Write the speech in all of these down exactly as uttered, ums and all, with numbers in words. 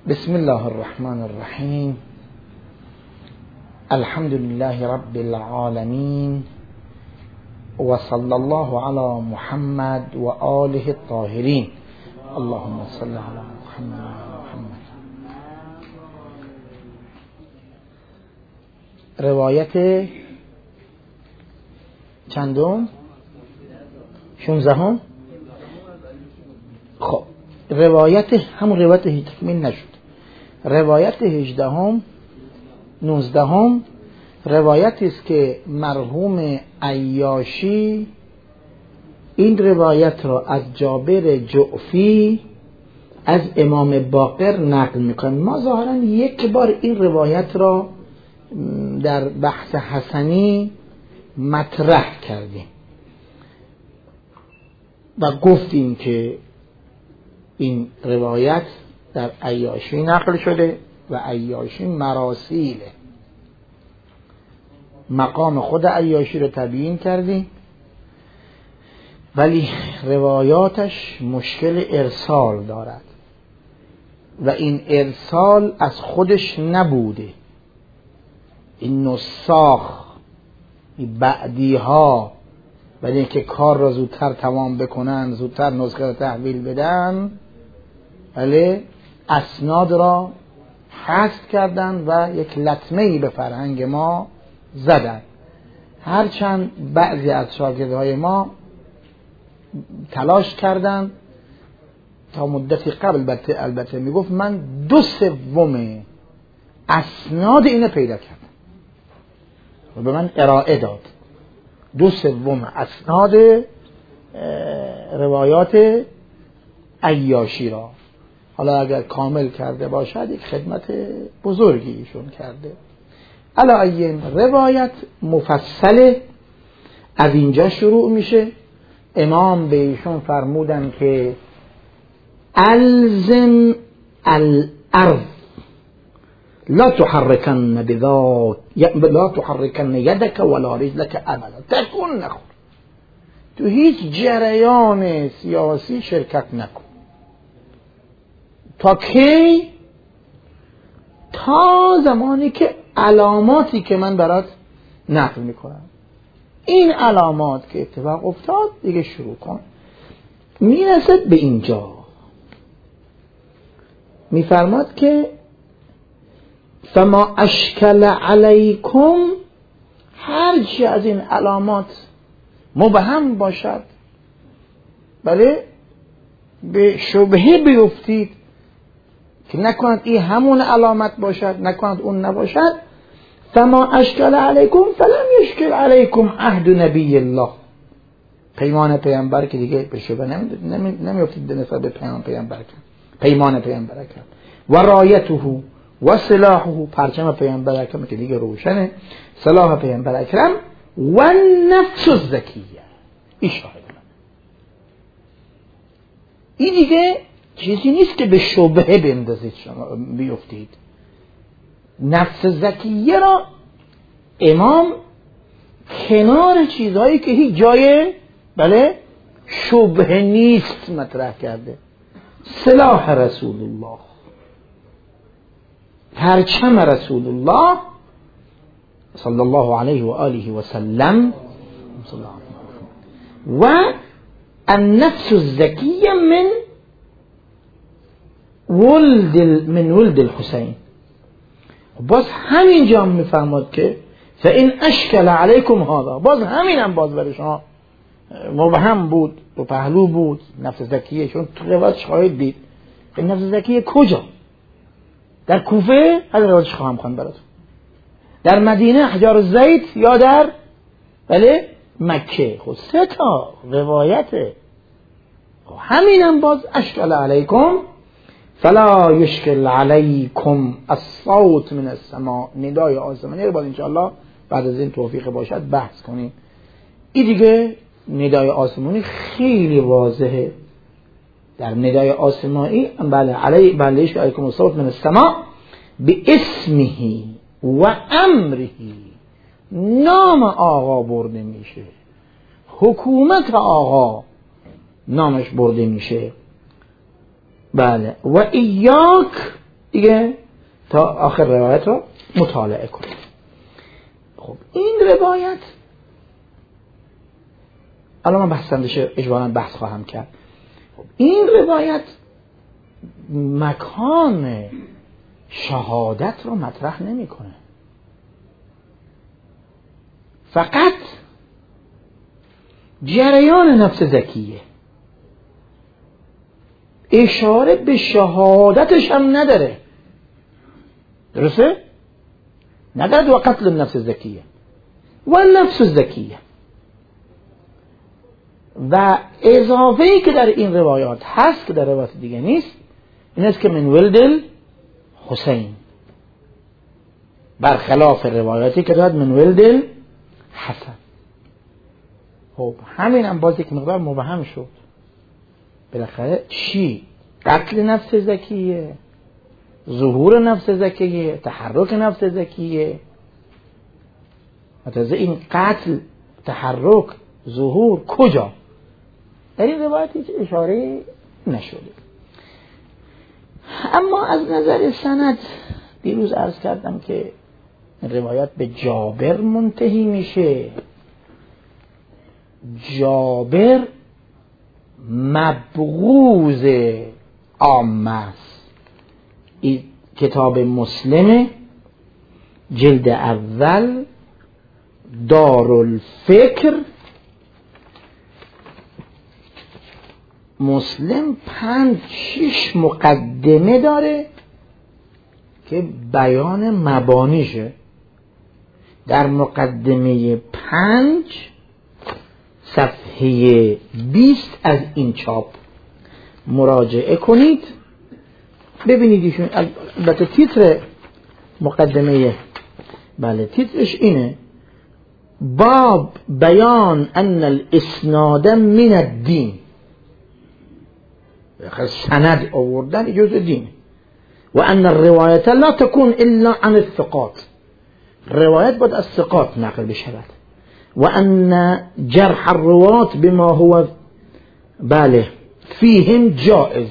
بسم الله الرحمن الرحیم. الحمد لله رب العالمین و صلی الله علی محمد و آله الطاهرین. اللهم صل علی محمد و محمد. روایت چندم؟ شونزدهم. خب روایت همون روایت تکمیل نشد. روایت هجدهم نوزدهم روایتی است که مرحوم عیاشی این روایت را از جابر جعفی از امام باقر نقل میکنه. ما ظاهرا یک بار این روایت را در بحث حسنی مطرح کردیم و گفتیم که این روایت در عیاشی نقل شده و عیاشی مراسیله. مقام خود عیاشی رو تبیین کردیم، ولی روایاتش مشکل ارسال دارد و این ارسال از خودش نبوده. این نساخ بعدی ها برای اینکه کار را زودتر تمام بکنن، زودتر نسخه را تحویل بدن، ولی اسناد را حذف کردن و یک لطمه‌ای به فرهنگ ما زدن. هرچند بعضی از شاگردهای ما تلاش کردن تا مدتی قبل البته البته میگفت من دو سوم اسناد اینو پیدا کردم و به من ارائه داد. دو سوم اسناد روایات عیاشی را. حالا اگر کامل کرده باشد یک خدمت بزرگی ایشون کرده. علاوه روایت مفصله، از اینجا شروع میشه. امام به ایشون فرمودن که الزم الارض لا تحركن بذات لا تحركن يدك ولا رجلك ابدا. تکون نخور، تو هیچ جریان سیاسی شرکت نکن. تا کی؟ تا زمانی که علاماتی که من برات نقل میکنم، این علامات که اتفاق افتاد دیگه شروع کن. میرسد به اینجا میفرماد که فما اشکل علیکم، هرچی از این علامات مبهم باشد، بله، به شبهه بیفتید که نکنند این همون علامت باشد، نکنند اون نباشد، فما اشکل علیکم فلم یشکل علیکم عهد نبی الله. پیمان پیامبر که دیگه به شبهه نمی نمیافتید به نسبت به پیمان پیامبر کرد. پیمان پیامبر کرد و رایته و سلاحه، پرچم پیامبر اکرم که دیگه روشنه، سلاح پیامبر اکرم و نفس الزکیه. این شاهد من. این دیگه چیزی نیست که به شبهه بندازید شما بیفتید. نفس زکیه را امام کنار چیزهایی که هیچ جای بله شبهه نیست مطرح کرده. سلاح رسول الله، پرچم رسول الله صلی الله علیه و آله و سلم و النفس الزکیه من ولد من ولد الحسین. باز همین جا میفرماد که فإن اشکل علیکم هذا، باز همین هم باز برای شما مبهم بود، دو پهلو بود. نفس زکیه چون تو روایت شاهد دید. این نفس زکیه کجا؟ در کوفه؟ هر روایتش خواهم خواند براتون. در مدینه احجار الزیت یا در بله مکه؟ خب سه تا روایته. همین هم باز اشکل علیکم فلا یشکل علیکم الصوت من السماء، ندای آسمانی رو باید انشاءالله بعد از این توفیق باشد بحث کنیم. این دیگه ندای آسمانی خیلی واضحه. در ندای آسمانی بله علی بله یشکل علیکم الصوت من السماء باسمه و امره، نام آقا برده میشه، حکومت آقا نامش برده میشه. بله و ایاک دیگه تا آخر روایت رو مطالعه کنید. خب این روایت الان من بحثندش اجباراً بحث خواهم کرد. خب این روایت مکان شهادت رو مطرح نمی کنه، فقط جریان نفس زکیه، اشاره به شهادتش هم نداره. درسته؟ نداره. و قتل نفس زکیه و نفس زکیه. و اضافه‌ای که در این روایات هست که در روایات دیگه نیست این است که من ولد حسین، برخلاف روایاتی که داد من ولد حسن. خب همین هم باز یک مقدار مبهم شد. بالاخره چی؟ قتل نفس زکیه، ظهور نفس زکیه، تحرک نفس زکیه. متوجه این قتل، تحرک، ظهور کجا؟ در این روایت هیچ اشاره نشده. اما از نظر سند دیروز عرض کردم که روایت به جابر منتهی میشه. جابر مبغوض عامه است. این کتاب مسلم جلد اول دارالفکر، مسلم پنج شش مقدمه داره که بیان مبانیشه. در مقدمه پنج صفحه بیست از این چاپ مراجعه کنید ببینید ایشون. البته تیتر مقدمه بله تیترش اینه: باب بیان ان الاسناد من الدین. سند آوردن جزء دین. و ان الروایت لا تكون الا عن الثقات. روایت باید از ثقات نقل بشود. و ان جرح الروات بما هو بله فیهم جائز.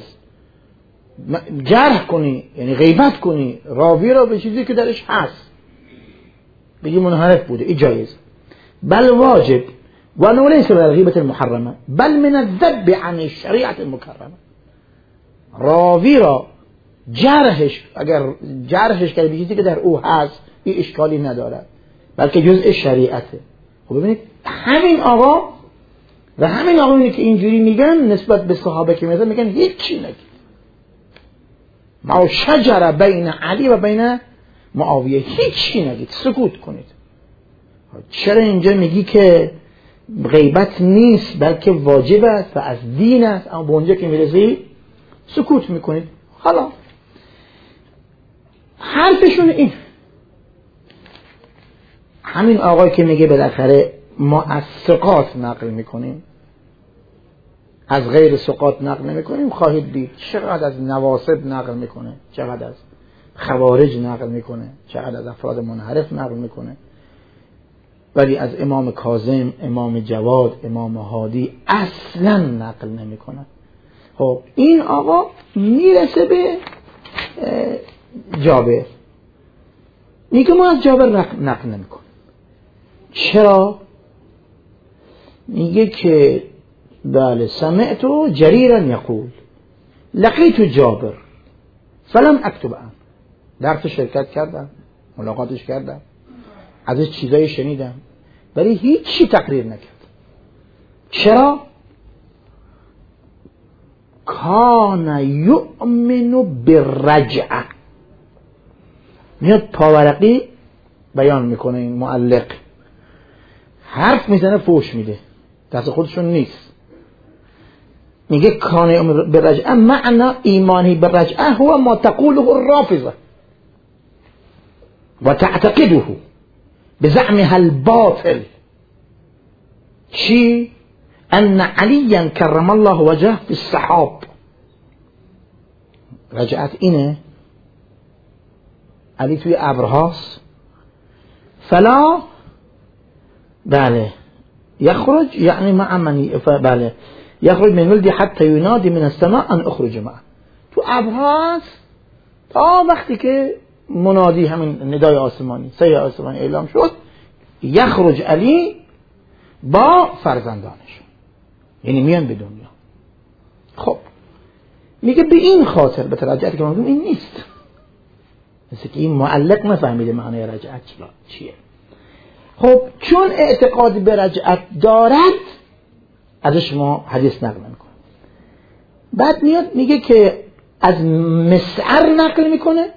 جرح کنی یعنی غیبت کنی راوی را به چیزی که درش هست، بگی منحرف بوده، این جایز. بل واجب و لیس بالغیبة المحرمه بل من الذب عن الشریعة المکرمه. راوی را جرحش اگر جرحش کرده به چیزی که در او هست این اشکالی ندارد، بلکه جزء شریعته. خب ببینید همین آقا و همین آقایونی که اینجوری میگن نسبت به صحابه که میگن میگن هیچی نگید. ما شجر بین علی و بین معاویه، هیچی نگید، سکوت کنید. چرا اینجا میگی که غیبت نیست بلکه واجب است و از دین است، اما به اونجا که میرسی سکوت میکنید؟ حالا حرفشون این. همین آقای که میگه بالاخره ما از ثقات نقل میکنیم، از غیر ثقات نقل نمیکنیم، خواهید دید چقدر از نواسب نقل میکنه، چقدر از خوارج نقل میکنه، چقدر از افراد منحرف نقل میکنه، ولی از امام کاظم، امام جواد، امام هادی اصلا نقل نمیکنه. خب این آقا میرسه به جابر، میگه ما از جابر نقل نمیکنیم. چرا؟ میگه که بله سمعت جریرا یقول لقیت جابر فلم اکتب عنه. درس شرکت کردم، ملاقاتش کردم، ازش چیزایی شنیدم، ولی هیچی تقریر نکرد. چرا؟ کان یؤمن بالرجعه. میاد پاورقی بیان میکنه، این معلق حرف میزنه فوش میده، دست خودشون نیست. میگه کان یؤمن بالرجعه معنی ایمانی بالرجعه هو ما تقوله الرافضه و تعتقده بزعمها الباطل. چی؟ ان علیا کرم الله وجهه فی السحاب. رجعت اینه، علی توی ابرهاست، فلا بله یخرج یعنی مع من بله یخرج من ولدی حتی ینادی من السماء ان اخرج معه. تو ابرهاست تا وقتی که منادی همین ندای آسمانی سه آسمانی اعلام شد، یخرج علی با فرزندانش، یعنی میان به دنیا. خب میگه به این خاطر به رجعت که موضوع این نیست، مثل که این معلق نفهمیده معنی رجعت چیه. خب چون اعتقاد به رجعت دارد ازش ما حدیث نقل میکنه. بعد میاد میگه که از مسعر نقل میکنه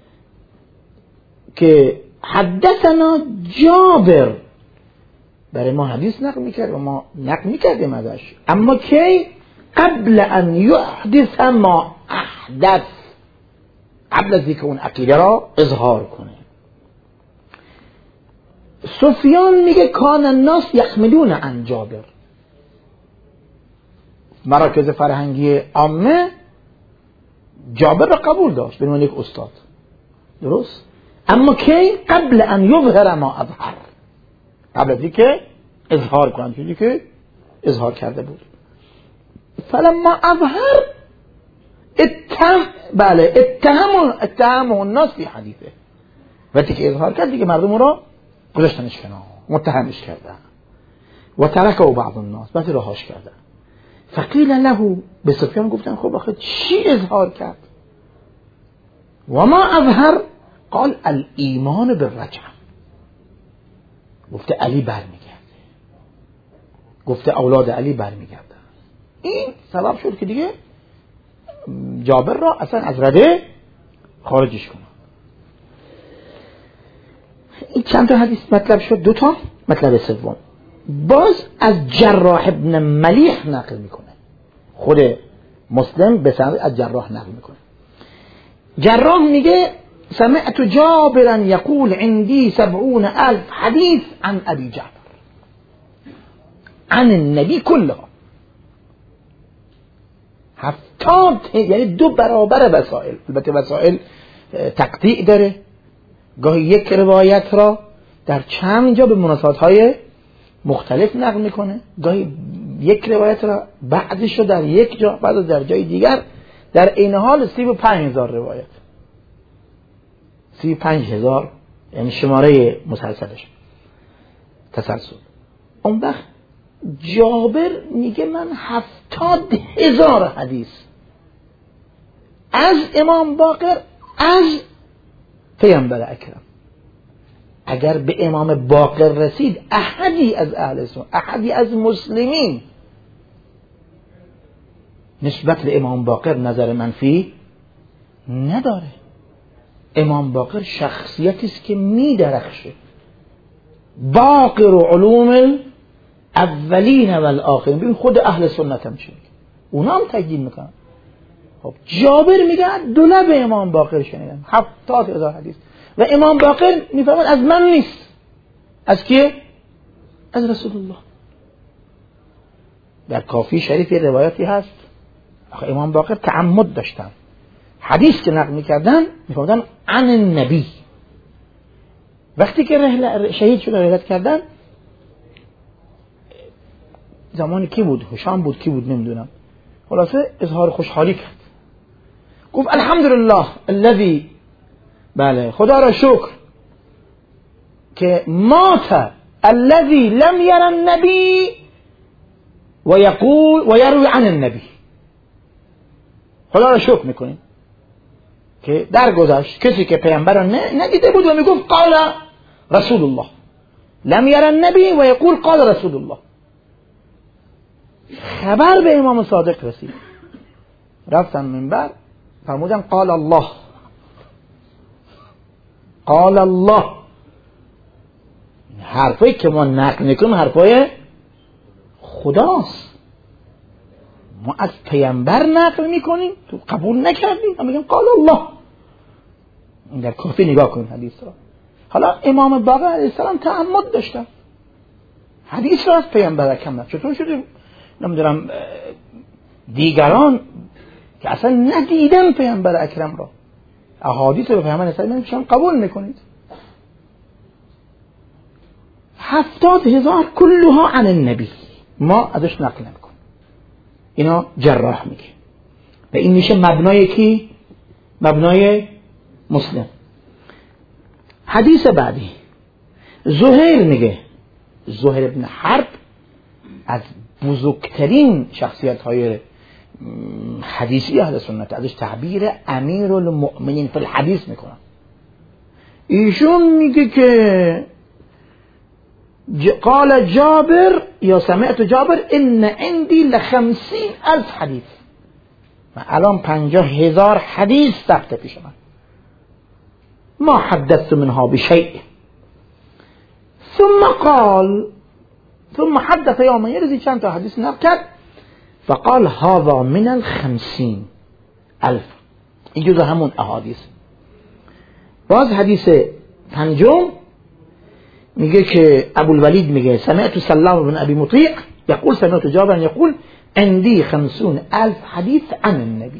که حدثنا جابر، برای ما حدیث نقل میکرد و ما نقل میکردیم ازش، اما کی؟ قبل ان یحدث ما احدث، قبل از اینکه اون عقیده را اظهار کنه. سفیان میگه کان الناس یحملون عن جابر، مراکز فرهنگی عامه جابر را قبول داشت به عنوان یک استاد، درست؟ اما کی؟ قبل ان یظهر ما اظهر، قبل از اینکه اظهار کنه چیزی که اظهار کرده بود. فلما اظهر اتهم بله اتهم اتهم الناس فی حدیثه، وقتی که اظهار کرد دیگه مردم را گذاشتنش کنار، متهمش کردن. و ترکه بعض الناس، بعد رهاش کردن. فقیل له، به سفیان گفتن خب آخه چی اظهار کرد؟ و ما اظهر؟ قال الایمان بالرجع، گفته علی برمیگرده، گفته اولاد علی برمیگردن. این سبب شد که دیگه جابر را اصلا از رده خارجش کنه. این چند تا حدیث مطلب شد، دو تا. مطلب سوم باز از جراح ابن ملیح نقل میکنه، خود مسلم به سند از جراح نقل میکنه. جراح میگه سمعت جابرا یقول عندي سبعون الف حدیث عن ابی جعفر عن النبی كلها، هفتاد، یعنی دو برابر وسائل. البته وسائل تقطیع داره، گاهی یک روایت را در چند جا به مناسبت‌های مختلف نقل میکنه، گاهی یک روایت را بعدش رو در یک جا، بعد در جای دیگر، در این حال سی و پنج هزار روایت، سی و پنج هزار یعنی شماره مسلسلش تسلسل. اون وقت جابر میگه من هفتاد هزار حدیث از امام باقر از پیامبر اکرم. اگر به امام باقر رسید احدی از اهل سنت، احدی از مسلمین نسبت به امام باقر نظر منفی نداره. امام باقر شخصیتی است که می درخشه، باقر و علوم الاولین و الاخرین. ببین خود اهل سنت هم چی میگه، اونا هم تجدید میکنن. خب جابر میگه دولت به امام باقر شنیدم هفتاد هزار حدیث، و امام باقر میفهمد از من نیست، از کیه؟ از رسول الله. در کافی شریف یه روایتی هست، آخه امام باقر تعمد داشتن، حدیث که نقل میکردن میفهمدن عن النبی. وقتی که رحله شهید شد رحلت کردن، زمانی کی بود؟ هشام بود، کی بود نمیدونم، خلاصه اظهار خوشحالی کرد، گفت الحمدلله الذی، بله خدا را شکر که مات الذی لم یر النبی و یقول و یروی عن النبی. خدا را شکر میکنیم که درگذشت کسی که پیامبر را ندیده بود و میگفت قال رسول الله، لم یر النبی و یقول قال رسول الله. خبر به امام صادق رسید، رفتن منبر فرمودن قال الله، قال الله. حرفایی که ما نقل میکنیم حرفای خداست، ما از پیامبر نقل میکنیم، تو قبول نکردیم، ما میگیم قال الله. در کافی نگاه کنیم حدیث را. حالا امام باقر علیه السلام تعمد داشتن، حدیث را از پیامبر کم نقل. چطور شده نمیدونم دیگران که اصلا ندیدن پیامبر اکرم را، احادیث رو پیامبر اسلام شما قبول میکنید؟ هفتاد هزار کلها عن النبی، ما ازش نقل نمیکنیم. اینا جراح میگه و این میشه مبنای کی؟ مبنای مسلم. حدیث بعدی زهیر میگه، زهیر ابن حرب از بزرگترین شخصیت های حدیثی اهل سنت، ازش تعبیر امیر المؤمنین فی الحدیث میکنن. ایشون میگه که قال جابر یا سمعت جابر ان عندي لخمسین الف حدیث، من الان پنجاه هزار حدیث ثبت پیش من، ما حدثت منها بشيء. ثم قال ثم حدث يوما، یه روزی چند تا حدیث نقل کرد، فقال هذا من الخمسین الف، این جزء همون احادیث. باز حدیث پنجم میگه که ابوالولید میگه سمعت سلام بن ابی مطیع یقول سمعت جابر یقول عندي خمسون الف حدیث عن النبی.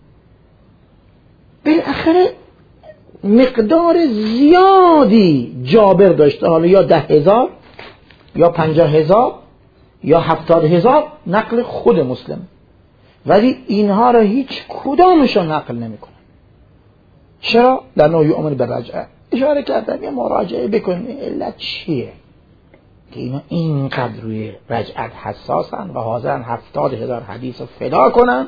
بالاخره مقدار زیادی جابر داشته، حالا یا ده هزار یا پنجاه هزار یا هفتاد هزار نقل خود مسلم، ولی اینها را هیچ کدامشان نقل نمیکنه. چرا؟ در نوع یؤمن بالرجعه اشاره کردن، یه مراجعه بکنید علت چیه که اینا اینقدر روی رجعت حساسن و حاضرن هفتاد هزار حدیث رو فدا کنن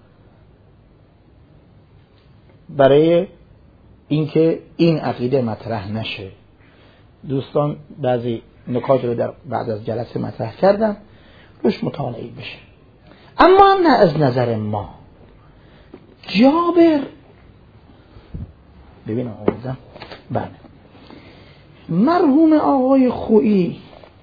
برای اینکه این عقیده مطرح نشه. دوستان بعضی نکات رو در بعد از جلسه مطرح کردم، روش مطالعه بشه. اما نه از نظر ما جابر، ببینم آموزم، بله، مرحوم آقای خویی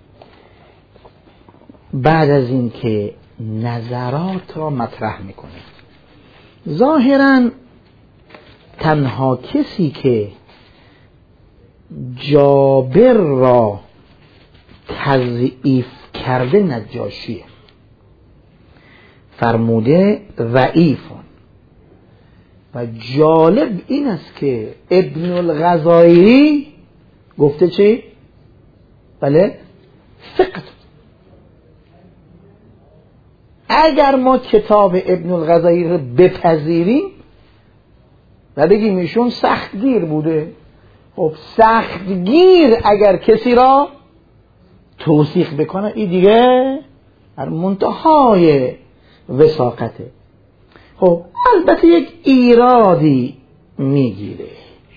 بعد از این که نظرات را مطرح میکنه، ظاهراً تنها کسی که جابر را تضعیف کرده نجاشیه، فرموده ضعیفون. و جالب این است که ابن الغزالی گفته چی؟ بله، ثقت. اگر ما کتاب ابن الغزالی رو بپذیریم و بگیم ایشون سختگیر بوده، خب سختگیر اگر کسی را توثیق بکنه این دیگه در منتهای وثاقته. خب البته یک ایرادی میگیره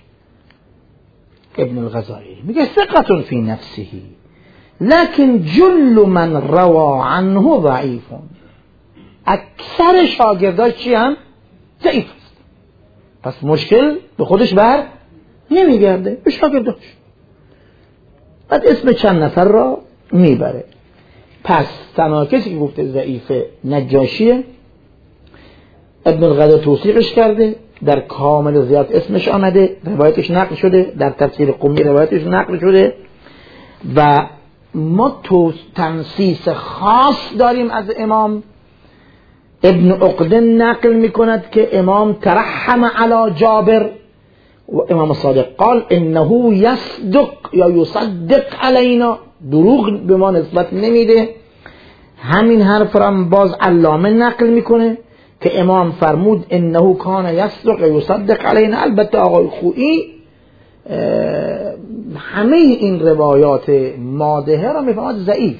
ابن الغزالی، میگه ثقة فی نفسه لكن جل من روى عنه ضعیف. اکثر شاگرداش چی هم؟ ضعیف است. پس مشکل به خودش بر نمیگرده، به شاگرداش. بعد اسم چند نفر را میبره. پس تنها کسی که گفته ضعیف نجاشیه، ابن الغزالی توثیقش کرده، در کامل زیاد اسمش آمده، روایتش نقل شده، در تفسیر قمی روایتش نقل شده. و ما تو تنصیص خاص داریم از امام. ابن عقده نقل میکند که امام ترحم علی جابر و امام صادق قال انه یصدق یا یصدق علینا، دروغ به ما نسبت نمیده. همین حرف را باز علامه نقل میکنه که امام فرمود انه کان یصدق یا یصدق علینا. البته آقای خویی همه این روایات مادحه را میفهمد ضعیف،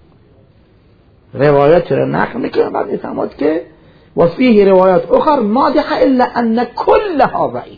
روایات را نقل میکنه، بعد میفهمد که و فیه روایات اخر مادحه الا ان کلها ضعیف،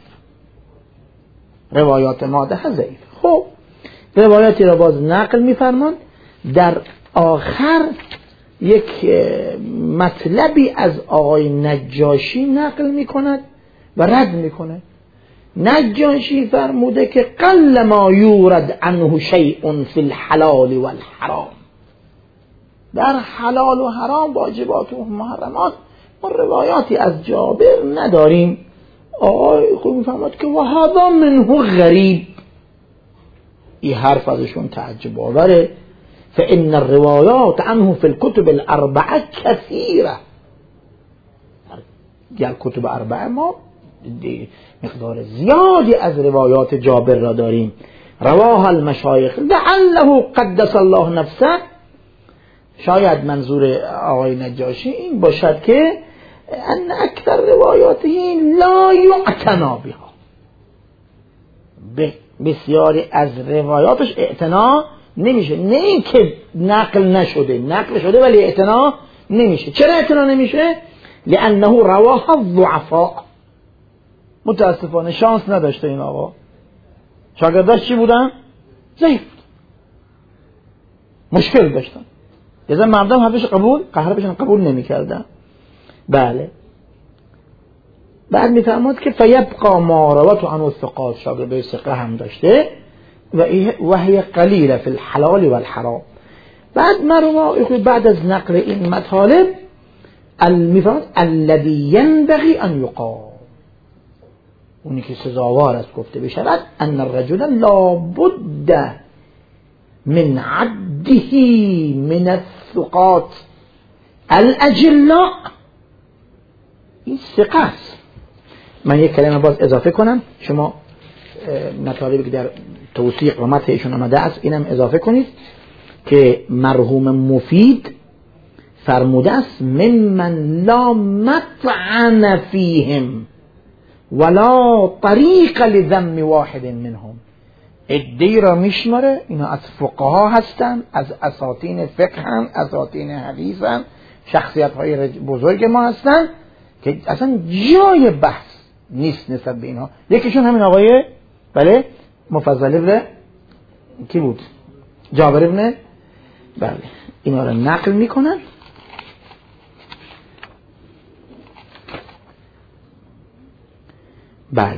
روایات مادحه ضعیف. خب روایاتی را باز نقل میفرمان. در آخر یک مطلبی از آقای نجاشی نقل میکند و رد میکنه. نجاشی فرموده که قل ما یورد عنه شیء فی الحلال والحرام، در حلال و حرام، واجبات و محرمات ما روایاتی از جابر نداریم. آقای خوب میفهمد که و هذا منه غریب، این حرف ازشون تعجب آوره. فإن الروايات عنه في الكتب الأربعة كثيرة، در کتب اربعه ما مقدار زیادی از روایات جابر را داریم. رواه المشایخ لعله قدس الله نفسه، شاید منظور آقای نجاشی این باشد که ان اکثر روایاته لا یعتنا بها، بسیاری از روایاتش اعتنا نمیشه. نه اینکه نقل نشده، نقل شده ولی اعتنا نمیشه. چرا اعتنا نمیشه؟ لانه رواها الضعفاء. متاسفانه شانس نداشته این آقا. شاگرداش چی بودن؟ ضعیف. مشکل داشتن. یعنی مردم حرفش قبول، قهربشون قبول نمی‌کردن. بله. بعد میفرماد که فیبقى ما روات عن الثقات، شاگرد ثقه هم داشته و هي قلیله فی الحلال والحرام. بعد مروا بعد از نقل این مطالب میفرماد الذی ينبغي ان یقال، اونی که سزاوار است گفته بشود، ان الرجل لا بد من عده من الثقات الاجلاء. این ثقه است. من یک کلمه باز اضافه کنم، شما مطالبی که در توثیق و متن ایشون آمده است اینم اضافه کنید که مرحوم مفید فرموده است ممن لا مطعن فیهم ولا طریق لذم واحد منهم. ادعی را میشماره اینا از فقها هستن، از اساطین فقه هم، اساطین حدیث هم، شخصیت های بزرگ ما هستن که اصلا جای بحث نیست نسبت به اینها. یکیشون همین آقای بله مفضل ابن کی بود؟ جابر ابن بله اینا را نقل میکنن. بله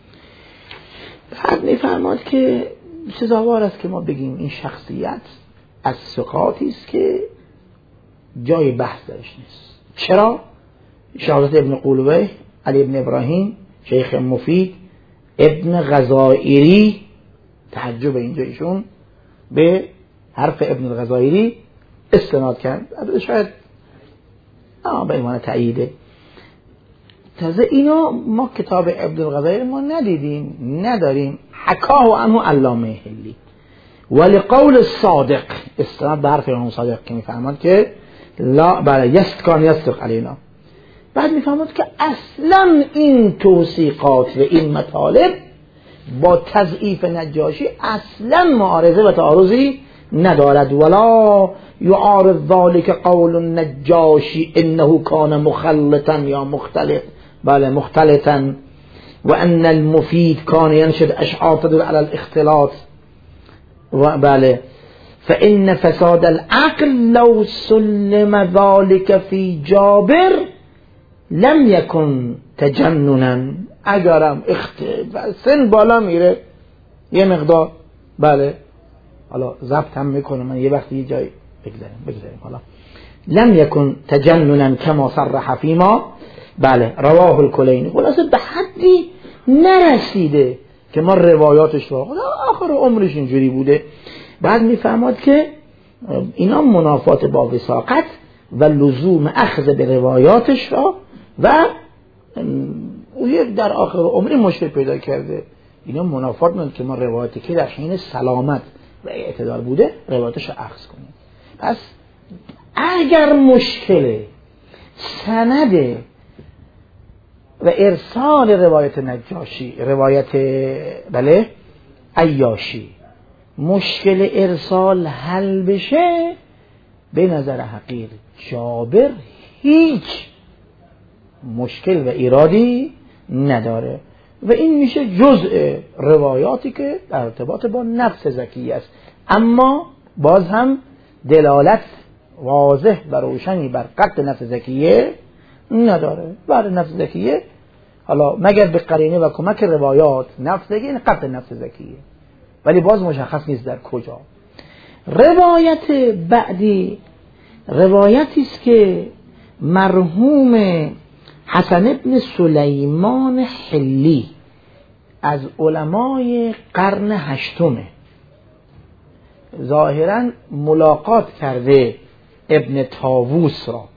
بعد میفرماد که سزاوار است که ما بگیم این شخصیت از ثقاتی است که جای بحث درش نیست. چرا؟ شهادت ابن قولویه، علی ابن ابراهیم، شیخ مفید، ابن غزائری، تعجب اینجا ایشون به حرف ابن الغزائری استناد کرد، شاید آه به ایمان تاییده. تازه اینا ما کتاب ابن الغزائری ما ندیدیم، نداریم. حکاه عنه علامه حلی ولی قول الصادق، استناد به حرف امام صادق که میفهمد که لا بله یستکان یستق علینا. بعد میفهمد که اصلا این توثیقات و این مطالب با تضعیف نجاشی اصلا معارضه و تعارضی ندارد. ولا یعارض ذلك قول النجاشی انه کان مخلطا یا مختلط بله مختلطا و ان المفید کان ینشد اشعار تدل على الاختلاط و بله فان فساد العقل لو سلم ذلك في جابر لم یکن تجننا. اگرم اخت... سن بالا میره یه مقدار بله حالا ضبط هم میکنه من یه وقتی یه جای بگذاریم بگذاریم حالا لم یکن تجننا کما صرح فیما بله رواه الکلینی. خلاصه به حدی نرسیده که ما روایاتش رو آخر عمرش اینجوری بوده. بعد میفهمد که اینا منافات با وثاقت و لزوم اخذ به روایاتش را و او یک در آخر عمری مشکل پیدا کرده. اینا منافات میاد که ما روایتی که در حین سلامت و اعتدال بوده روایتش رو اخذ کنیم. پس اگر مشکل سند و ارسال روایت نجاشی روایت بله عیاشی مشکل ارسال حل بشه به نظر حقیر جابر هیچ مشکل و ایرادی نداره و این میشه جزء روایاتی که در ارتباط با نفس زکیه است. اما باز هم دلالت واضح و روشنی بر قطع نفس زکیه نداره. بر نفس زکیه حالا مگر به قرینه و کمک روایات نفس زکیه این قطع نفس زکیه، ولی باز مشخص نیست در کجا. روایت بعدی روایتی است که مرحوم حسن ابن سلیمان حلی از علمای قرن هشتمه، ظاهرا ملاقات کرده ابن طاووس را،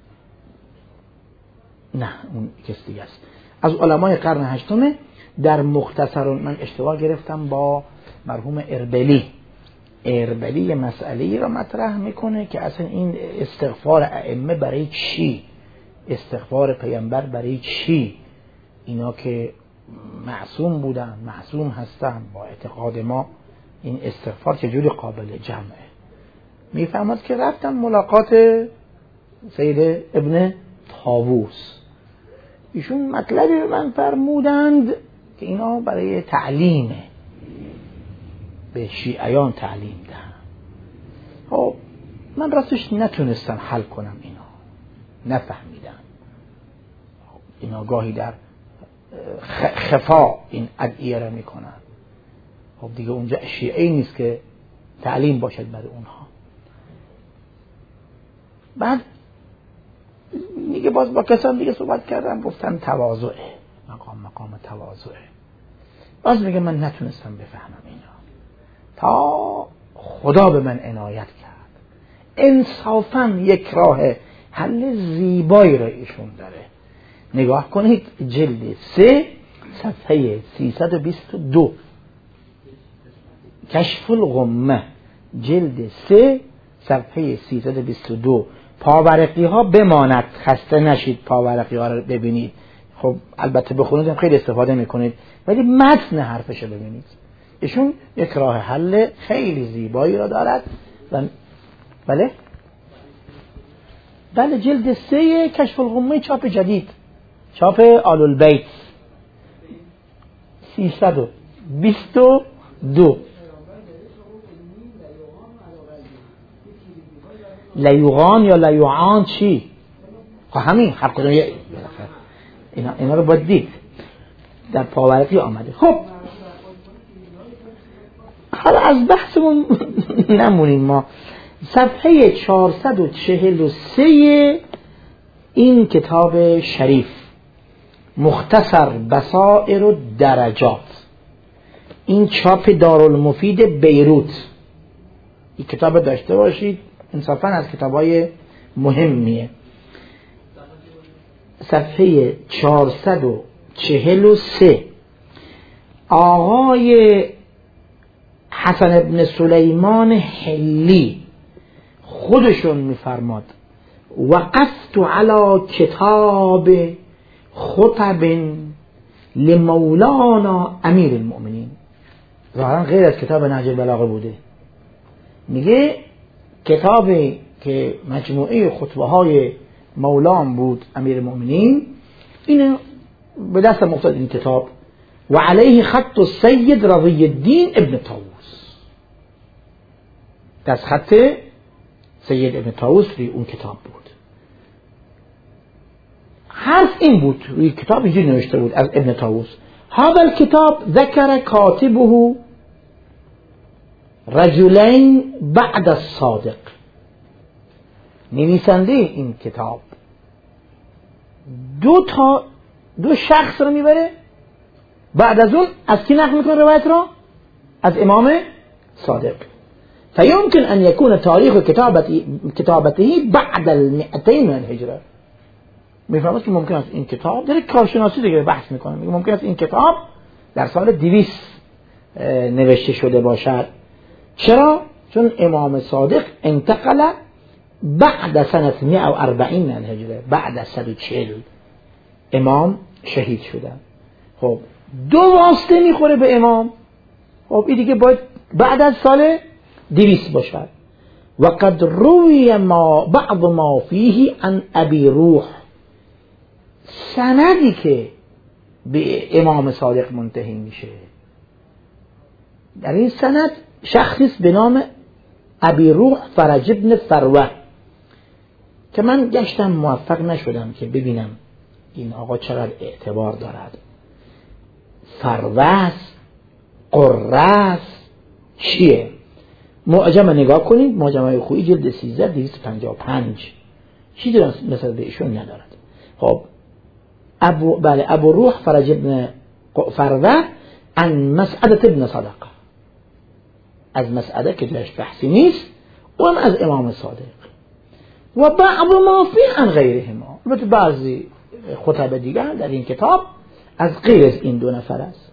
نه اون کسی دیگه است، از علمای قرن هشتمه. در مختصر من اشتباه گرفتم با مرحوم اربلی. اربلی مسئله را مطرح میکنه که اصلا این استغفار ائمه برای چی، استغفار پیامبر برای چی، اینا که معصوم بودن، معصوم هستن، با اعتقاد ما این استغفار چجوری قابل جمعه. میفهمد که رفتن ملاقات سید ابن طاووس، ایشون مطلبی به من فرمودند که اینا برای تعلیمه، به شیعیان تعلیم دهن. خب من راستش نتونستم حل کنم اینا، نفهمیدم. اینا گاهی در خفا این ادعیه را میکنن. خب دیگه اونجا شیعی نیست که تعلیم باشد برای اونها. بعد میگه باز با کسان دیگه صحبت کردم، گفتن تواضعه، مقام مقام تواضعه. باز میگه من نتونستم بفهمم اینا تا خدا به من عنایت کرد. انصافا یک راه حل زیبایی را ایشون داره. نگاه کنید جلد سه صفحه سیصد و بیست و دو، کشف الغمه جلد سه صفحه سیصد و بیست و دو. پاورقی ها بماند، خسته نشید پاورقی ها رو ببینید. خب البته بخونید هم خیلی استفاده میکنید، ولی متن حرفش رو ببینید. ایشون یک راه حل خیلی زیبایی را دارد. و بله بله جلد سه کشف الغمه چاپ جدید، چاپ آل البیت سیصد و بیست و دو. لیوغان یا لیوعان چی؟ خب همین هر کدوم یه اینا, اینا رو باید دید، در پاورقی آمده. خب حالا از بحثمون نمونیم. ما صفحه چهارصد و چهل و سه این کتاب شریف، مختصر بصائر و درجات، این چاپ دارالمفید بیروت. این کتاب داشته باشید، انصافاً از کتابای مهمیه. صفحه چهارصد و چهل و سه آقای حسن ابن سلیمان حلی خودشون میفرماد وقفت علی کتاب خطب لمولانا امیر المؤمنین. ظاهرا غیر از کتاب نهج البلاغه بوده. میگه کتابی که مجموعه خطبه های مولان بود امیر المؤمنین، اینو به دست مفتاد این کتاب و علیه خط السید رضی الدین ابن طاووس، دست خط سید ابن طاووس روی اون کتاب بود. حرف این بود، روی کتاب اینجوری نوشته بود از ابن طاووس: هذا الكتاب ذكر كاتبه رجلين بعد الصادق. نویسنده این کتاب دو تا دو شخص رو میبره، بعد از اون از کی نقل میکنه روایت رو؟ از امام صادق. فيمكن ان يكون تاريخ كتابته كتابته بعد المئتين من الهجره. میفهمید که ممکن است این کتاب در کارشناسی دیگه بحث میکنه، میگه ممکن است این کتاب در سال دویست نوشته شده باشد. چرا؟ چون امام صادق انتقل بعد سنة مئة وأربعين من الهجره، بعد از صد و چهل امام شهید شدن. خب دو واسطه میخوره به امام. خب این دیگه باید بعد از سال دویست باشد. وقد روی ما بعض ما فیه عن ابی روح. سندی که به امام صادق منتهی میشه، در این سند شخصی به نام ابی روح فرج ابن فروه که من گشتم موفق نشدم که ببینم این آقا چقدر اعتبار دارد. فروه قرص چیه؟ معجم نگاه کنید، معجم خویی جلد سیزده دویست و پنجاه و پنج چیزی مثلا به ایشون ندارد. خب ابو بله ابو روح فرج ابن فروه عن مسعده ابن صدقه، از مسعده که درش بحثی نیست، اون از امام صادق. و بعض ما فی عن غیرهما، البته بعضی خطبه دیگر در این کتاب از غیر از این دو نفر است.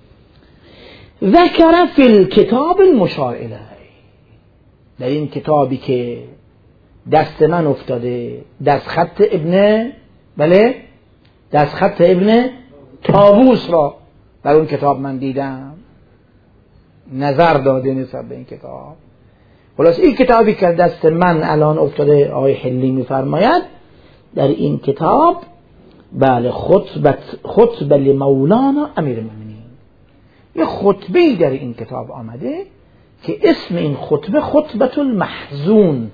ذکر فی الکتاب المشار الیه، در این کتابی که دست من افتاده، دست خط ابن بله دست خط ابن طاووس را در اون کتاب من دیدم، نظر داده نسبت به این کتاب. خلاص این کتابی که دست من الان افتاده آقای حلی میفرماید در این کتاب، بله، خطبه خطبه لمولانا امیر المؤمنین، یه خطبه‌ای در این کتاب آمده که اسم این خطبه خطبه المحزون.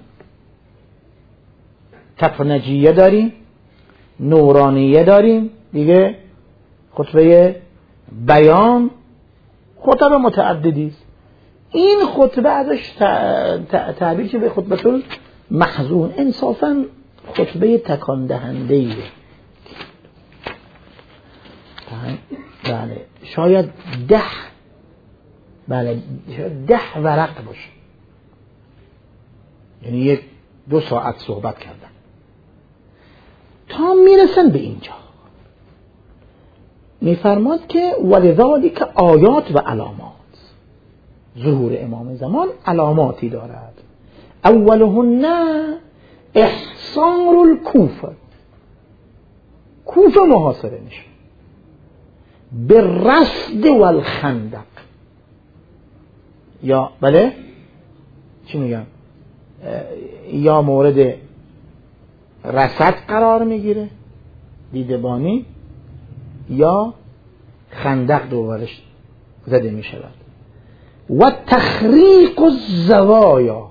تفنجیه داریم، نورانیه داریم دیگه، خطبه بیان، خطبه متعددی است. این خطبه ازش تعبیر شده به خطبه المحزون. انصافا خطبه تکان دهنده ایه. بله شاید ده بله شاید ده ورق باشه، یعنی یک دو ساعت صحبت کردن تا میرسن به اینجا. میفرماد که ولذالک آیات و علامات، ظهور امام زمان علاماتی دارد. اولهن احصار الکوفه، کوفه محاصره میشه، بالرصد والخندق، یا بله چی میگم، یا مورد رصد قرار میگیره دیدبانی، یا خندق دوبارش زده میشود. و تخریق الزوایا،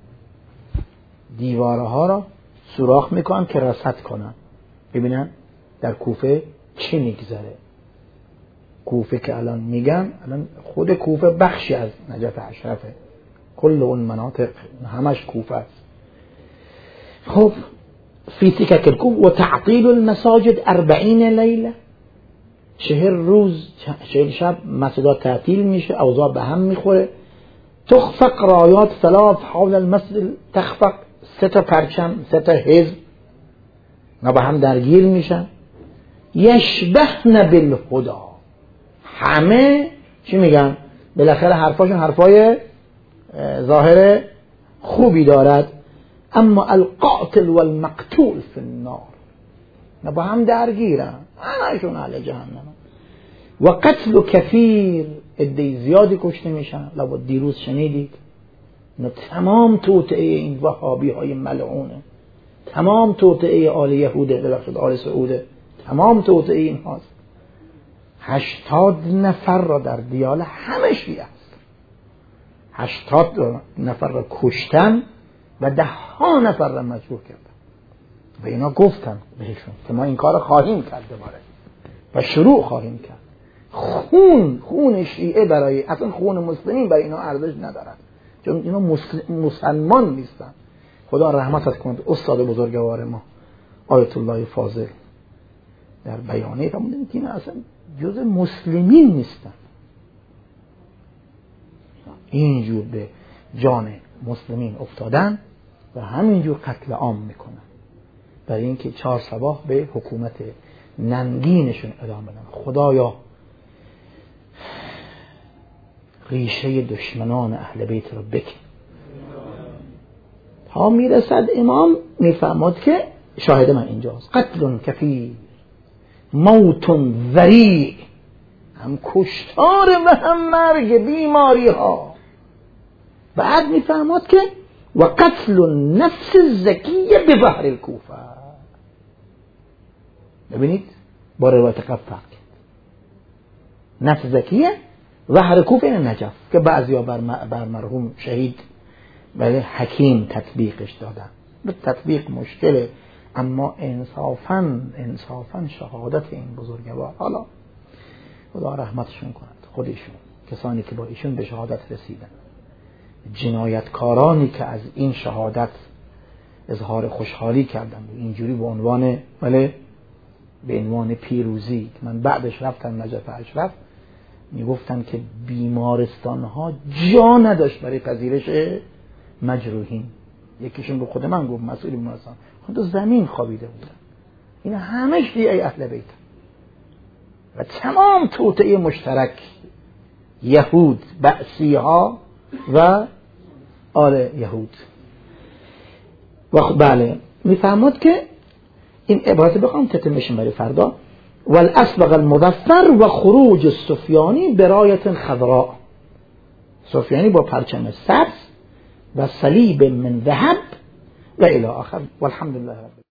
دیوارها را سوراخ میکنن که رصد کنن ببینن در کوفه چی میگذره. کوفه که الان میگن، الان خود کوفه بخشی از نجف اشرفه، کل اون مناطق همش کوفه است. خب فی سکک الکوفه و تعطیل المساجد اربعین لیله، چهر روز چهر شب مسجدات تعطیل میشه، اوضاع به هم میخوره. تخفق رایات ثلاث حول المسجد، تخفق سه تا پرچم، سه تا حزب اینا به هم درگیر میشن. یشبهن بالهدی، همه چی میگن؟ بالاخره حرفاشون حرفای ظاهر خوبی دارد. اما القاتل والمقتول فی النار، نه با هم درگیرن، همشون اهل جهنم. و قتل و کثیر، عده زیادی کشته میشن. لابد دیروز شنیدید نه تمام توطئه این وهابی های ملعونه، تمام توطئه آل یهوده، ببخشید آل سعوده، تمام توطئه این هاست. هشتاد نفر را در دیاله، همه شیعه است، هشتاد نفر را کشتن و ده ها نفر را مجروح کردن. و اینا گفتن بهشون که ما این کار خواهیم کرد دوباره و شروع خواهیم کرد. خون خون شیعه برای اصلا خون مسلمین برای اینا ارزش ندارد، چون اینا مسلمان نیستن. خدا رحمتت کند استاد بزرگوار ما آیت الله فاضل در بیانیه فرمودن که اینا اصلا جز مسلمین نیستن. اینجور به جان مسلمین افتادن و همینجور قتل عام میکنن برای اینکه چهار صباح به حکومت ننگینشون ادامه بدن. خدایا ریشه دشمنان اهل بیت رو بکن. تا میرسد امام میفهمد که شاهد من اینجاست. قتل کثیر، موت ذریع، هم کشتار و هم مرگ، بیماری ها. بعد میفهمد که و قتل النفس الزکیه به بحر الکوفه. ببینید با روایت قبل فرق کرد. نفس زکیه بحر کوفه این نجف که بعضیا بر, بر مرحوم شهید بله حکیم تطبیقش دادن. به تطبیق مشکله، اما انصافاً انصافاً شهادت این بزرگوار، حالا خدا رحمتشون کند، خودشون کسانی که با ایشون به شهادت رسیدن، جنایتکارانی که از این شهادت اظهار خوشحالی کردن اینجوری به عنوان بله به عنوان پیروزی. من بعدش رفتم نجف اشرف، میگفتن که بیمارستان ها جا نداشت برای پذیرش مجروحین. یکیشون به خود من گفت مسئول بیمارستان خود زمین خوابیده بودن. این همه شیعه اهل بیت و تمام توطئه مشترک، یهود، بعثی ها و آل یهود. و بله میفهمد که این عبارت بخوام تتمشن برای فردا. والاسبغ المظفر و خروج السفیانی برایت خضراء، سفیانی با پرچم سبز و صلیب من ذهب و الی آخر. والحمد لله.